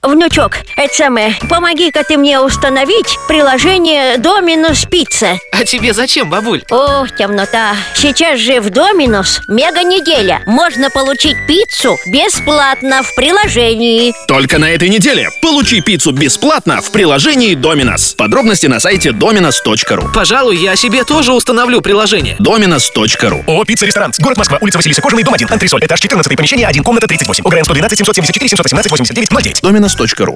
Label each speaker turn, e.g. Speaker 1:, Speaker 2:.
Speaker 1: Внучок, это самое, помоги-ка ты мне установить приложение Domino's Pizza.
Speaker 2: А тебе зачем, бабуль?
Speaker 1: О, темнота. Сейчас же в Domino's мега-неделя. Можно получить пиццу бесплатно в приложении.
Speaker 3: Только на этой неделе получи пиццу бесплатно в приложении Domino's. Подробности на сайте dominos.ru.
Speaker 2: Пожалуй, я себе тоже установлю приложение.
Speaker 3: dominos.ru.
Speaker 4: ООО «Пицца-ресторан». Город Москва, улица Василия Кожаной, дом 1, антресоль. Этаж 14, помещение 1, комната 38. ОГРН 112 774 718 89 09.
Speaker 3: dominos.ru.